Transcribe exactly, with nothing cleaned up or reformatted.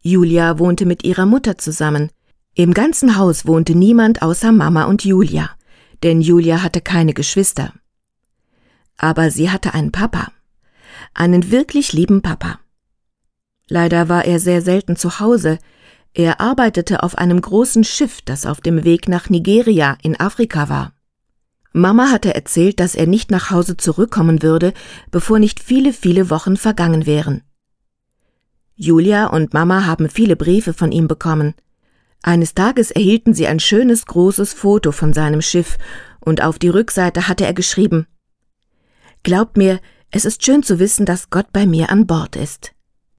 Julia wohnte mit ihrer Mutter zusammen. Im ganzen Haus wohnte niemand außer Mama und Julia, denn Julia hatte keine Geschwister. Aber sie hatte einen Papa, einen wirklich lieben Papa. Leider war er sehr selten zu Hause. Er arbeitete auf einem großen Schiff, das auf dem Weg nach Nigeria in Afrika war. Mama hatte erzählt, dass er nicht nach Hause zurückkommen würde, bevor nicht viele, viele Wochen vergangen wären. Julia und Mama haben viele Briefe von ihm bekommen. Eines Tages erhielten sie ein schönes, großes Foto von seinem Schiff und auf die Rückseite hatte er geschrieben: »Glaubt mir, es ist schön zu wissen, dass Gott bei mir an Bord ist.«